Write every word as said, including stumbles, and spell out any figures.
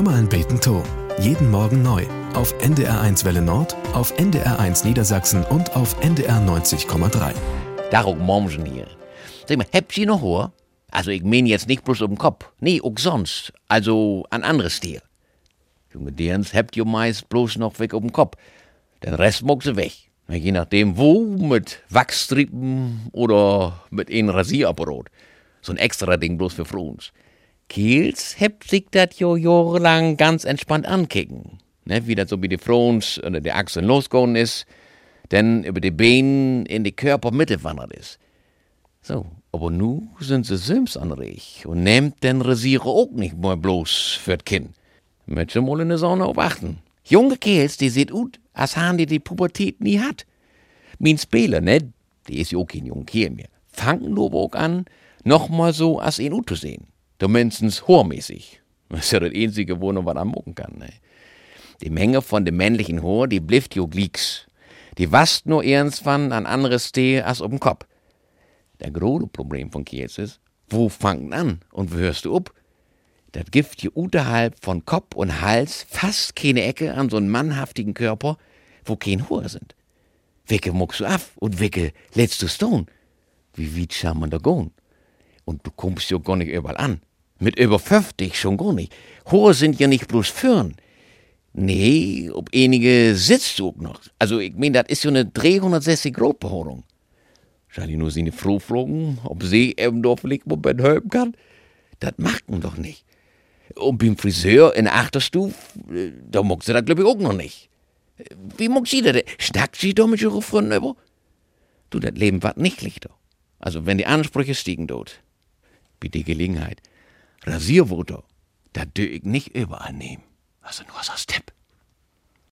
Schummer'n beten to. Jeden Morgen neu. Auf N D R eins Welle Nord, auf N D R eins Niedersachsen und auf N D R neunzig Komma drei. Darum Mommsen hier. Sag mal, habt ihr noch Haar? Also ich mein jetzt nicht bloß um den Kopf. Nee, auch sonst. Also an anderes Tier. Junge Dirns habt ihr meist bloß noch weg um den Kopf. Den Rest mag sie weg. Je nachdem wo, mit Wachstrieben oder mit einem Rasierapparat. So ein extra Ding bloß für Fruns. Kiels habt sich dat jo jahrelang ganz entspannt ankicken. Ne, wie das so wie die Fruns unter die Achseln losgegangen ist, denn über die Beine in die Körpermitte wandert ist. So, aber nu sind sie Sims anreg und nehmt den Rasierer auch nicht mehr bloß für't Kinn. Möcht sie mal in der Sonne auf achten. Junge Kerls, die seht ut, als haben die die Pubertät nie hat. Mein Spieler, ne, die ist ja auch kein junger Kerl mehr, fangen nur auch an, noch mal so als ihn ut zu sehen. Zumindest hormäßig. Das ist ja das einzige, wo noch was anmucken kann, ne. Die Menge von dem männlichen Haar, die blifft jo glicks. Die wasst nur irgendwann an anderes Steh als um den Kopf. Der große Problem von Kerls ist, wo fangt an und wo hörst du up? Das gibt hier unterhalb von Kopf und Hals fast keine Ecke an so einen mannhaftigen Körper, wo kein Haar sind. Wicke muckst du ab und wicke lädst du stone. Wie weit schau man da gehen? Und du kommst ja gar nicht überall an. Mit über fünfzig schon gar nicht. Haare sind ja nicht bloß Föhren. Nee, ob einige sitzt du auch noch. Also ich mein, das ist ja eine dreihundertsechzig Grad Behaarung. Soll ich nur seine Frau fragen, ob sie eben doch vielleicht mal Ben helfen kann? Das macht man doch nicht. Und beim Friseur in der Achterstufe, da mag sie das glaube ich auch noch nicht. Wie mag sie das? Schnackt sie da mit ihren Freunden über? Du, das Leben wird nicht leichter. Also wenn die Ansprüche stiegen dort, bei der Gelegenheit, Rasierwutter, das dö ich nicht überall nehmen. Also nur als Tipp.